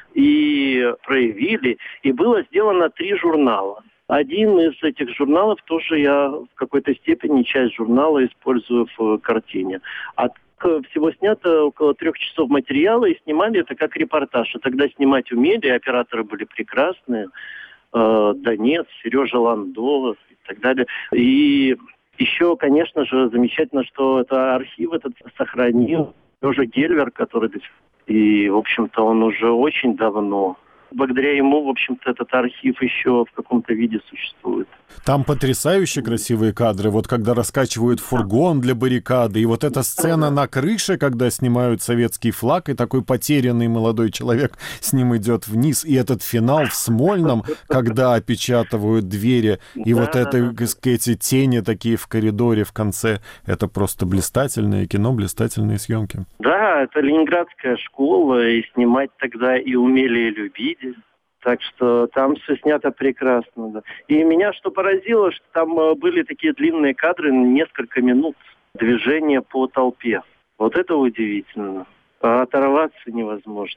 И проявили, и было сделано 3 журнала. Один из этих журналов тоже я в какой-то степени часть журнала использую в картине. А всего снято около 3 часов материала, и снимали это как репортаж. И тогда снимать умели, операторы были прекрасные. Донец, Сережа Ландо и так далее. И еще, конечно же, замечательно, что это архив этот сохранил Сережа Гельвер, который... И, в общем-то, он уже очень давно... Благодаря ему, в общем-то, этот архив еще в каком-то виде существует. Там потрясающе красивые кадры. Вот когда раскачивают фургон для баррикады, и вот эта сцена на крыше, когда снимают советский флаг, и такой потерянный молодой человек с ним идет вниз, и этот финал в Смольном, когда опечатывают двери, и вот эти тени такие в коридоре в конце. Это просто блистательное кино, блистательные съемки. Да, это ленинградская школа, и снимать тогда и умели, и любить. Так что там все снято прекрасно. Да. И меня что поразило, что там были такие длинные кадры, несколько минут движения по толпе. Вот это удивительно. А оторваться невозможно.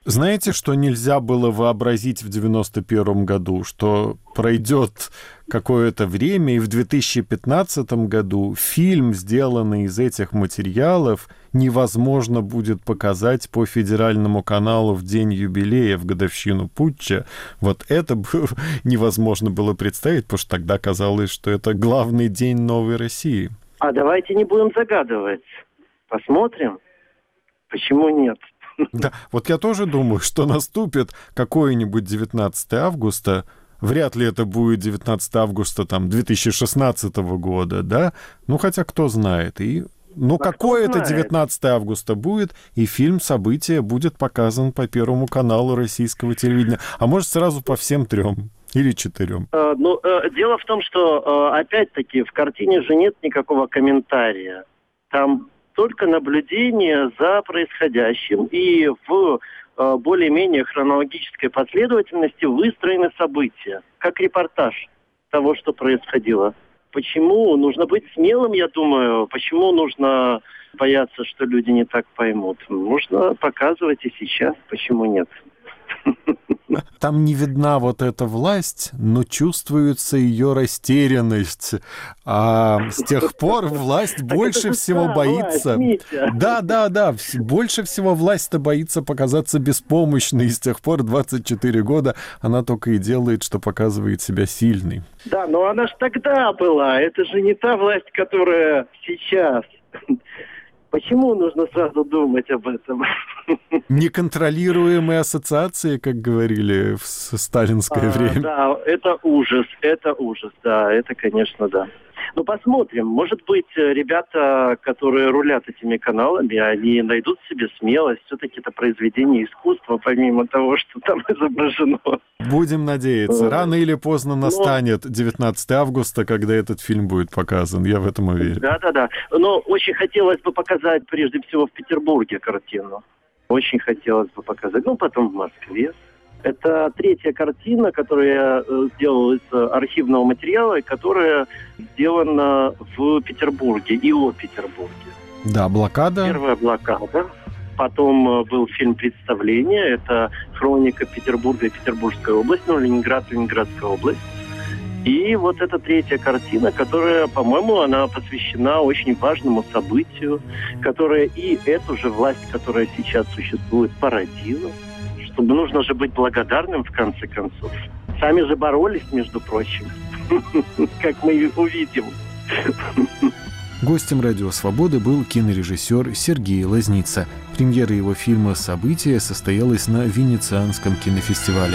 Знаете, что нельзя было вообразить в 91 году? Что пройдет какое-то время, и в 2015 году фильм, сделанный из этих материалов, невозможно будет показать по федеральному каналу в день юбилея, в годовщину путча. Вот это невозможно было представить, потому что тогда казалось, что это главный день новой России. А давайте не будем загадывать. Посмотрим. Почему нет? Да, вот я тоже думаю, что наступит какое-нибудь 19 августа, вряд ли это будет 19 августа 2016 года, да? Ну, хотя кто знает. Какое-то 19 августа будет, и фильм «События» будет показан по Первому каналу российского телевидения. А может, сразу по всем 3 или 4. Дело в том, что, опять-таки, в картине же нет никакого комментария. Там только наблюдение за происходящим, и в более-менее хронологической последовательности выстроены события, как репортаж того, что происходило. Почему нужно быть смелым, я думаю, почему нужно бояться, что люди не так поймут? Нужно показывать и сейчас, почему нет? Там не видна вот эта власть, но чувствуется ее растерянность. А с тех пор власть больше всего боится... Да. Больше всего власть-то боится показаться беспомощной. И с тех пор 24 года она только и делает, что показывает себя сильной. Да, но она ж тогда была. Это же не та власть, которая сейчас... Почему нужно сразу думать об этом? Неконтролируемые ассоциации, как говорили в сталинское время. Да, это ужас, да, это, конечно, да. Ну, посмотрим. Может быть, ребята, которые рулят этими каналами, они найдут в себе смелость. Все-таки это произведение искусства, помимо того, что там изображено. Будем надеяться. Рано или поздно настанет 19 августа, когда этот фильм будет показан. Я в этом уверен. Да. Но очень хотелось бы показать, прежде всего, в Петербурге картину. Очень хотелось бы показать. Потом в Москве. Это 3-я картина, которую я сделал из архивного материала, и которая сделана в Петербурге и о Петербурге. Да, «Блокада». Первая «Блокада». Потом был фильм «Представление». Это хроника Петербурга и Петербургской области, Ленинград, Ленинградская область. И вот эта 3-я картина, которая, по-моему, она посвящена очень важному событию, которая и эту же власть, которая сейчас существует, породила. Чтобы нужно же быть благодарным, в конце концов. Сами же боролись, между прочим, как мы увидим. Гостем «Радио Свободы» был кинорежиссер Сергей Лазница. Премьера его фильма «События» состоялась на Венецианском кинофестивале.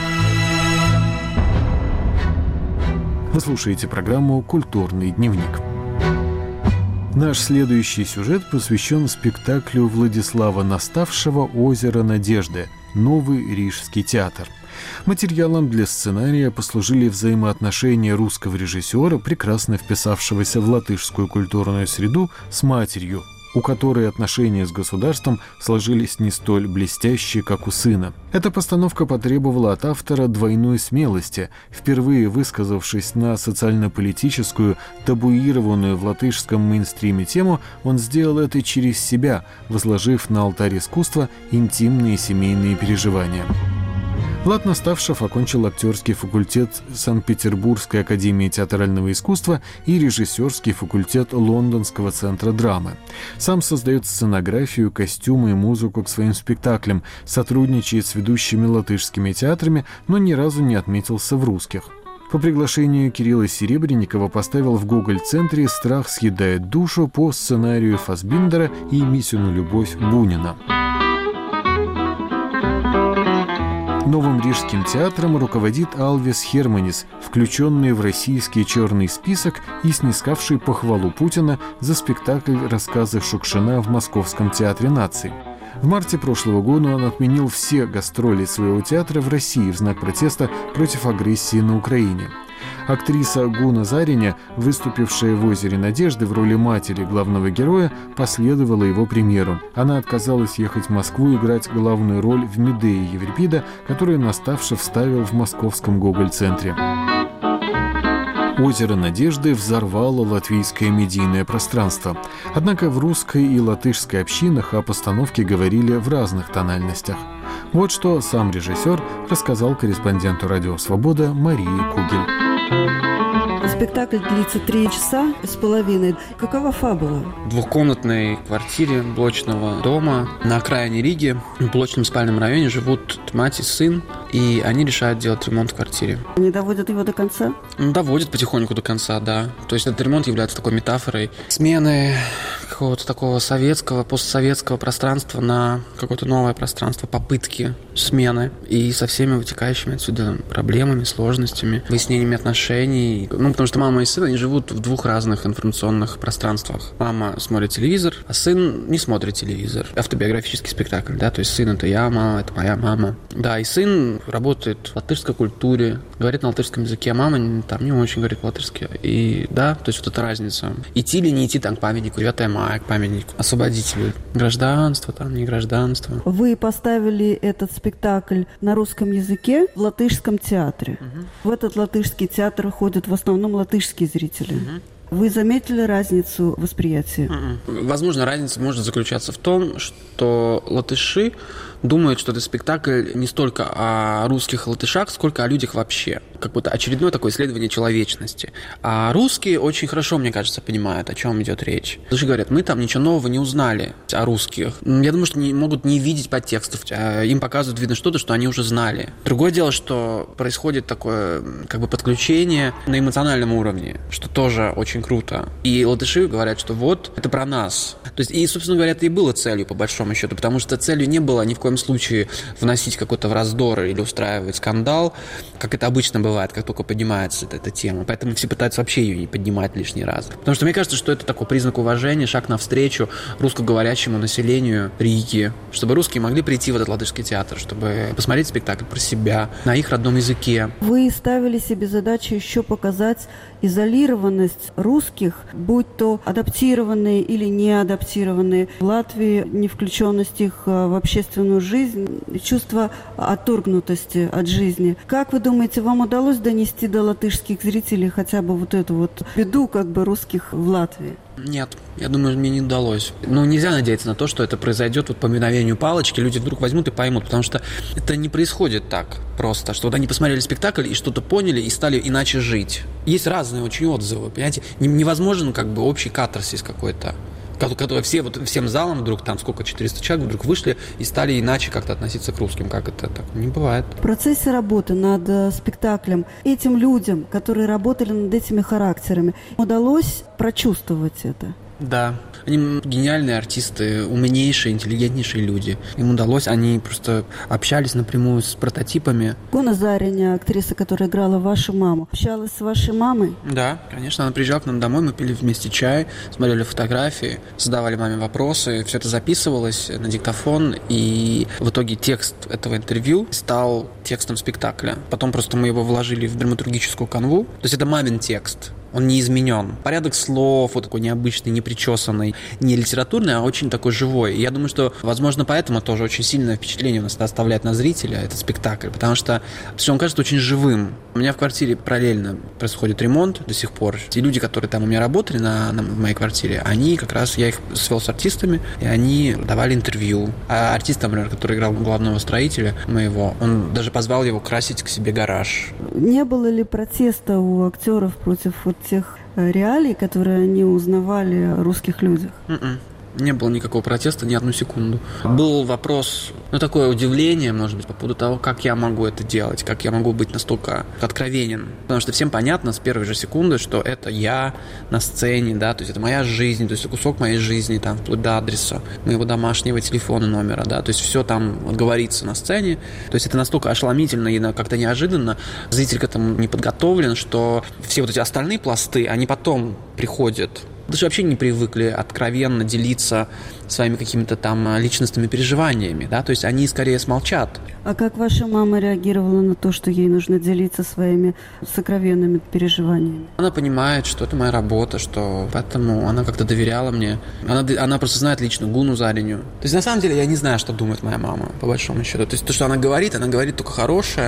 Вы слушаете программу «Культурный дневник». Наш следующий сюжет посвящен спектаклю Владислава Наставшего «Озеро надежды. Новый Рижский театр». Материалом для сценария послужили взаимоотношения русского режиссера, прекрасно вписавшегося в латышскую культурную среду, с матерью, у которой отношения с государством сложились не столь блестящие, как у сына. Эта постановка потребовала от автора двойной смелости. Впервые высказавшись на социально-политическую, табуированную в латышском мейнстриме тему, он сделал это через себя, возложив на алтарь искусства интимные семейные переживания. Влад Наставшев окончил актерский факультет Санкт-Петербургской академии театрального искусства и режиссерский факультет Лондонского центра драмы. Сам создает сценографию, костюмы и музыку к своим спектаклям, сотрудничает с ведущими латышскими театрами, но ни разу не отметился в русских. По приглашению Кирилла Серебренникова поставил в Гоголь-центре «Страх съедает душу» по сценарию Фассбиндера и «Мисину любовь» Бунина. Новым Рижским театром руководит Алвис Херманис, включенный в российский черный список и снискавший похвалу Путина за спектакль «Рассказы Шукшина» в Московском театре наций. В марте прошлого года он отменил все гастроли своего театра в России в знак протеста против агрессии на Украине. Актриса Гуна Зариня, выступившая в «Озере надежды» в роли матери главного героя, последовала его примеру. Она отказалась ехать в Москву играть главную роль в «Медее» Еврипида, которую Наставшев ставил в московском Гоголь-центре. «Озеро надежды» взорвало латвийское медийное пространство. Однако в русской и латышской общинах о постановке говорили в разных тональностях. Вот что сам режиссер рассказал корреспонденту «Радио Свобода» Марии Кугель. Спектакль длится 3 часа с половиной. Какова фабула? В двухкомнатной квартире блочного дома на окраине Риги, в блочном спальном районе, живут мать и сын, и они решают делать ремонт в квартире. Они доводят его до конца? Доводят потихоньку до конца, да. То есть этот ремонт является такой метафорой смены какого-то такого советского, постсоветского пространства на какое-то новое пространство, попытки смены и со всеми вытекающими отсюда проблемами, сложностями, выяснениями отношений. Потому что мама и сын, они живут в двух разных информационных пространствах. Мама смотрит телевизор, а сын не смотрит телевизор. Автобиографический спектакль, да, то есть сын — это я, мама — это моя мама. Да, и сын работает в латышской культуре, говорит на латышском языке, а мама там не очень говорит по-латышски. И да, то есть вот эта разница. Идти или не идти там к памятнику 9 мая, к памятнику освободителю. Гражданство там, не гражданство. Вы поставили этот спектакль на русском языке в латышском театре. В этот латышский театр ходят в основном латышские зрители. Вы заметили разницу восприятия? Возможно, разница может заключаться в том, что латыши думают, что это спектакль не столько о русских латышах, сколько о людях вообще. Как будто очередное такое исследование человечности. А русские очень хорошо, мне кажется, понимают, о чем идет речь. Латыши говорят, мы там ничего нового не узнали о русских. Я думаю, что они могут не видеть подтекстов. Им показывают, видно, что-то, что они уже знали. Другое дело, что происходит такое как бы подключение на эмоциональном уровне, что тоже очень круто. И латыши говорят, что вот, это про нас. То есть, и, собственно говоря, это и было целью, по большому счету, потому что целью не было ни в коем случае вносить какой-то в раздор или устраивать скандал, как это обычно бывает, как только поднимается эта тема. Поэтому все пытаются вообще ее не поднимать лишний раз. Потому что мне кажется, что это такой признак уважения, шаг навстречу русскоговорящему населению Риги, чтобы русские могли прийти в этот латышский театр, чтобы посмотреть спектакль про себя на их родном языке. Вы ставили себе задачу еще показать изолированность русских, будь то адаптированные или не адаптированные в Латвии, не включенность их в общественную жизнь, чувство отторгнутости от жизни. Как вы думаете, вам удалось донести до латышских зрителей хотя бы вот эту вот беду как бы русских в Латвии? Нет, я думаю, мне не удалось. Нельзя надеяться на то, что это произойдет вот по мгновению палочки, люди вдруг возьмут и поймут, потому что это не происходит так просто, что вот они посмотрели спектакль и что-то поняли и стали иначе жить. Есть разные очень отзывы, понимаете? Невозможен как бы общий катарсис какой-то, которые всем залом вдруг, там сколько, 400 человек вдруг вышли и стали иначе как-то относиться к русским. Как это так? Не бывает. В процессе работы над спектаклем этим людям, которые работали над этими характерами, удалось прочувствовать это? Да. Они гениальные артисты, умнейшие, интеллигентнейшие люди. Им удалось, они просто общались напрямую с прототипами. Гуна Зариня, актриса, которая играла вашу маму, общалась с вашей мамой? Да, конечно, она приезжала к нам домой, мы пили вместе чай, смотрели фотографии, задавали маме вопросы, все это записывалось на диктофон, и в итоге текст этого интервью стал текстом спектакля. Потом просто мы его вложили в драматургическую канву, то есть это мамин текст. Он не изменен. Порядок слов вот такой необычный, не причесанный, не литературный, а очень такой живой. И я думаю, что, возможно, поэтому тоже очень сильное впечатление у нас оставляет на зрителя этот спектакль, потому что он кажется очень живым. У меня в квартире параллельно происходит ремонт до сих пор. Те люди, которые там у меня работали в моей квартире, они как раз, я их свел с артистами, и они давали интервью. А артист, например, который играл главного строителя моего, он даже позвал его красить к себе гараж. Не было ли протеста у актеров против тех реалий, которые они узнавали о русских людях? Не было никакого протеста ни одну секунду. Был вопрос, такое удивление, может быть, по поводу того, как я могу это делать, как я могу быть настолько откровенен. Потому что всем понятно с первой же секунды, что это я на сцене, да, то есть это моя жизнь, то есть кусок моей жизни, там, вплоть до адреса, моего домашнего телефона, номера, да, то есть все там говорится на сцене. То есть это настолько ошеломительно и как-то неожиданно. Зритель к этому не подготовлен, что все вот эти остальные пласты, они потом приходят. Даже вообще не привыкли откровенно делиться своими какими-то там личностными переживаниями, да, то есть они скорее смолчат. А как ваша мама реагировала на то, что ей нужно делиться своими сокровенными переживаниями? Она понимает, что это моя работа, что поэтому она как-то доверяла мне. Она просто знает лично Гуну Зариню. То есть на самом деле я не знаю, что думает моя мама, по большому счету. То есть то, что она говорит только хорошее.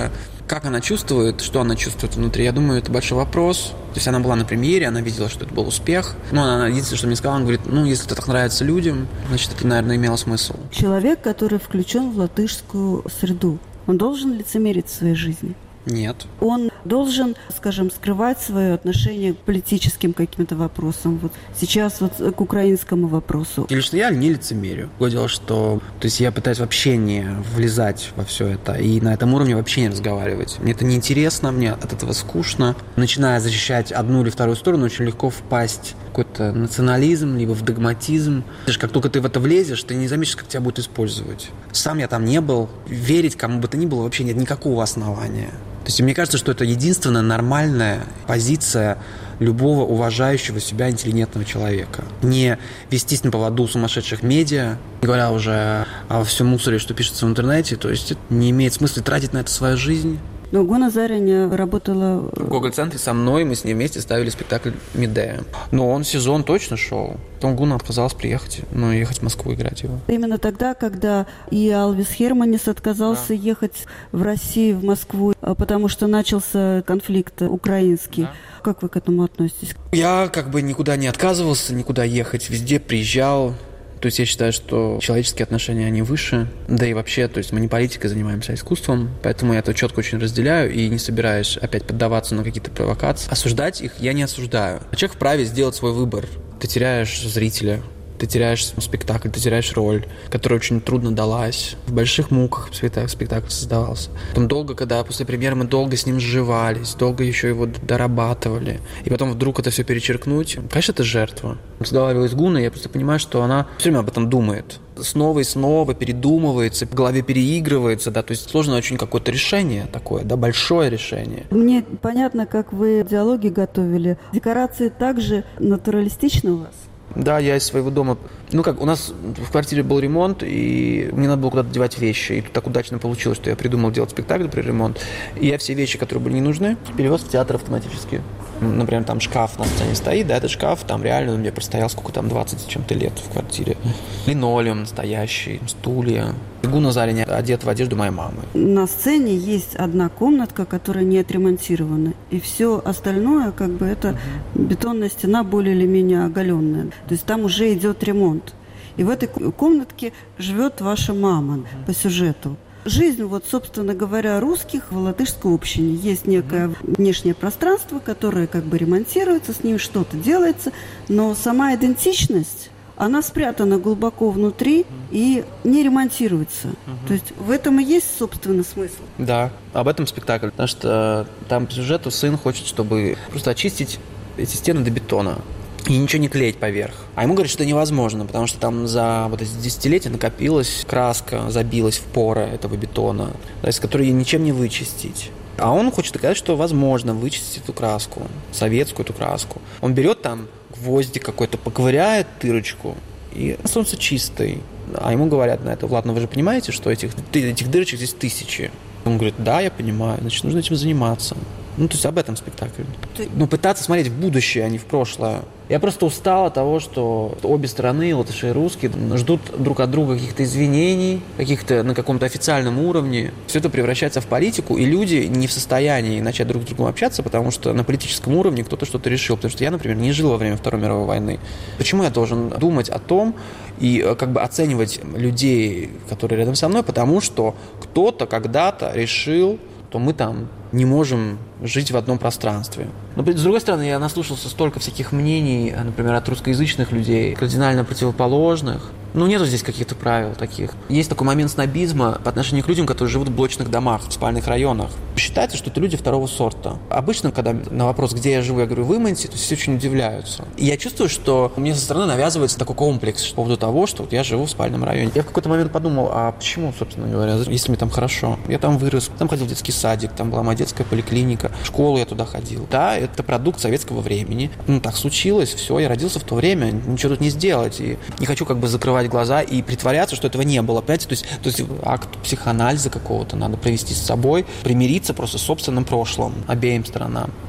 Как она чувствует, что она чувствует внутри, я думаю, это большой вопрос. То есть она была на премьере, она видела, что это был успех. Но она единственное, что мне сказала, она говорит, если это так нравится людям, значит, это, наверное, имело смысл. Человек, который включен в латышскую среду, он должен лицемерить в своей жизни? Нет. Он должен, скажем, скрывать свое отношение к политическим каким-то вопросам. Вот сейчас к украинскому вопросу. И лично я не лицемерю. Другое дело, что я пытаюсь вообще не влезать во все это и на этом уровне вообще не разговаривать. Мне это неинтересно, мне от этого скучно. Начиная защищать одну или вторую сторону, очень легко впасть в какой-то национализм, либо в догматизм. Как только ты в это влезешь, ты не заметишь, как тебя будут использовать. Сам я там не был. Верить кому бы то ни было вообще нет никакого основания. То есть мне кажется, что это единственная нормальная позиция любого уважающего себя интеллигентного человека. Не вестись на поводу сумасшедших медиа, не говоря уже о всем мусоре, что пишется в интернете. То есть это не имеет смысла тратить на это свою жизнь. Но Гуна Зариня работала... В Гоголь-центре со мной, мы с ней вместе ставили спектакль «Медея». Но он сезон точно шел. Потом Гуна отказалась приехать, ехать в Москву играть его. Именно тогда, когда и Алвис Херманис отказался ехать в Россию, в Москву, потому что начался конфликт украинский. Да. Как вы к этому относитесь? Я никуда не отказывался, никуда ехать, везде приезжал. То есть я считаю, что человеческие отношения, они выше. Да и вообще, мы не политикой занимаемся, а искусством. Поэтому я это четко очень разделяю и не собираюсь опять поддаваться на какие-то провокации. Осуждать их я не осуждаю. Человек вправе сделать свой выбор. Ты теряешь зрителя, ты теряешь спектакль, ты теряешь роль, которая очень трудно далась. В больших муках спектакль создавался. Потом после премьеры мы долго с ним сживались, долго еще его дорабатывали. И потом вдруг это все перечеркнуть. Конечно, это жертва. Разговаривала с Гуной, я просто понимаю, что она все время об этом думает. Снова и снова передумывается, в голове переигрывается, то есть сложно очень какое-то решение такое, большое решение. Мне понятно, как вы диалоги готовили. Декорации также натуралистичны у вас? Да, я из своего дома... у нас в квартире был ремонт, и мне надо было куда-то девать вещи. И тут так удачно получилось, что я придумал делать спектакль при ремонт. И я все вещи, которые были не нужны, перевез в театр автоматически. Например, там шкаф на сцене стоит, этот шкаф, там реально у меня простоял 20 с чем-то лет в квартире. Линолеум настоящий, стулья. Гуна Зариня одет в одежду моей мамы. На сцене есть одна комнатка, которая не отремонтирована. И все остальное, это бетонная стена более или менее оголенная. То есть там уже идет ремонт. И в этой комнатке живет ваша мама по сюжету. Жизнь, собственно говоря, русских в латышской общине. Есть некое внешнее пространство, которое ремонтируется, с ним что-то делается, но сама идентичность, она спрятана глубоко внутри и не ремонтируется. То есть в этом и есть, собственно, смысл. Да, об этом спектакль. Потому что там по сюжету сын хочет, чтобы просто очистить эти стены до бетона. И ничего не клеить поверх. А ему говорят, что это невозможно, потому что там за эти десятилетия накопилась краска, забилась в поры этого бетона, из которой ничем не вычистить. А он хочет доказать, что возможно вычистить эту краску, советскую эту краску. Он берет там гвоздик какой-то, поковыряет дырочку, и солнце чистый. А ему говорят на это: ладно, вы же понимаете, что этих дырочек здесь 1000. Он говорит: да, я понимаю, значит, нужно этим заниматься. То есть об этом спектакль. Пытаться смотреть в будущее, а не в прошлое. Я просто устал от того, что обе стороны, латыши и русские, ждут друг от друга каких-то извинений, каких-то на каком-то официальном уровне. Все это превращается в политику, и люди не в состоянии начать друг с другом общаться, потому что на политическом уровне кто-то что-то решил. Потому что я, например, не жил во время Второй мировой войны. Почему я должен думать о том и оценивать людей, которые рядом со мной, потому что кто-то когда-то решил, что мы там не можем жить в одном пространстве. Но, с другой стороны, я наслушался столько всяких мнений, например, от русскоязычных людей, кардинально противоположных. Нету здесь каких-то правил таких. Есть такой момент снобизма по отношению к людям, которые живут в блочных домах, в спальных районах. Считается, что это люди второго сорта. Обычно, когда на вопрос, где я живу, я говорю: в Иманте, то все очень удивляются. И я чувствую, что мне со стороны навязывается такой комплекс по поводу того, что я живу в спальном районе. Я в какой-то момент подумал: а почему, собственно говоря, если мне там хорошо? Я там вырос, там ходил в детский садик, там была моя детская поликлиника, в школу я туда ходил. Да, это продукт советского времени. Так случилось, все, я родился в то время, ничего тут не сделать. И не хочу закрывать глаза и притворяться, что этого не было. Понимаете? То есть акт психоанализа какого-то надо провести с собой, примириться просто с собственным прошлым обеим сторонам.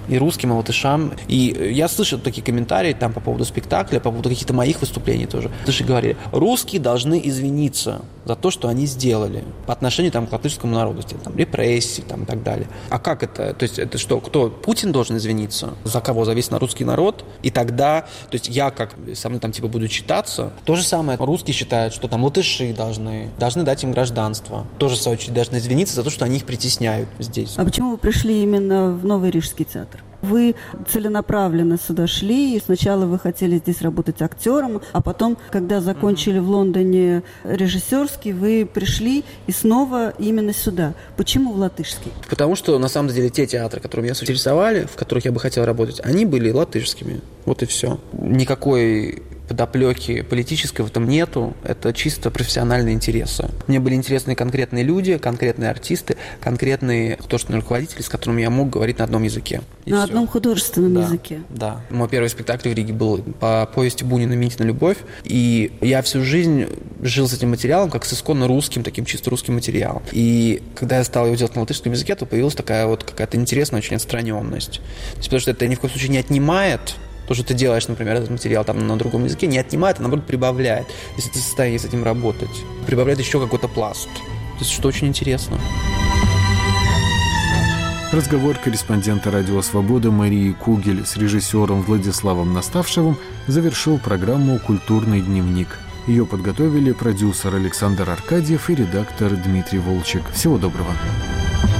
и русским, и латышам. И я слышал такие комментарии там по поводу спектакля, по поводу каких-то моих выступлений тоже. Латыши говорили, русские должны извиниться за то, что они сделали по отношению там, к латышскому народу, там, репрессии там, и так далее. А как это? То есть это что, кто? Путин должен извиниться? За кого? За весь русский народ? И тогда, то есть я как со мной там типа буду читаться, то же самое русские считают, что там латыши должны дать им гражданство. Тоже, в свою очередь, должны извиниться за то, что они их притесняют здесь. А почему вы пришли именно в Новый Рижский театр? Вы целенаправленно сюда шли, и сначала вы хотели здесь работать актером, а потом, когда закончили в Лондоне режиссерский, вы пришли и снова именно сюда. Почему в Латышский? Потому что, на самом деле, те театры, которые меня заинтересовали, в которых я бы хотел работать, они были латышскими. Вот и все. Никакой подоплеки политической в этом нету, это чисто профессиональные интересы. Мне были интересны конкретные люди, конкретные артисты, конкретные художественные руководители, с которыми я мог говорить на одном языке. На одном художественном языке? Да. Мой первый спектакль в Риге был по повести Бунина «Митина любовь», и я всю жизнь жил с этим материалом, как с исконно русским, таким чисто русским материалом. И когда я стал его делать на латышском языке, то появилась такая вот какая-то интересная очень отстраненность. То есть, потому что это ни в коем случае не отнимает то, что ты делаешь, например, этот материал там на другом языке, не отнимает, а наоборот прибавляет, если ты в состоянии с этим работать. Прибавляет еще какой-то пласт. То есть, что очень интересно. Разговор корреспондента «Радио Свобода» Марии Кугель с режиссером Владиславом Наставшевым завершил программу «Культурный дневник». Ее подготовили продюсер Александр Аркадьев и редактор Дмитрий Волчек. Всего доброго.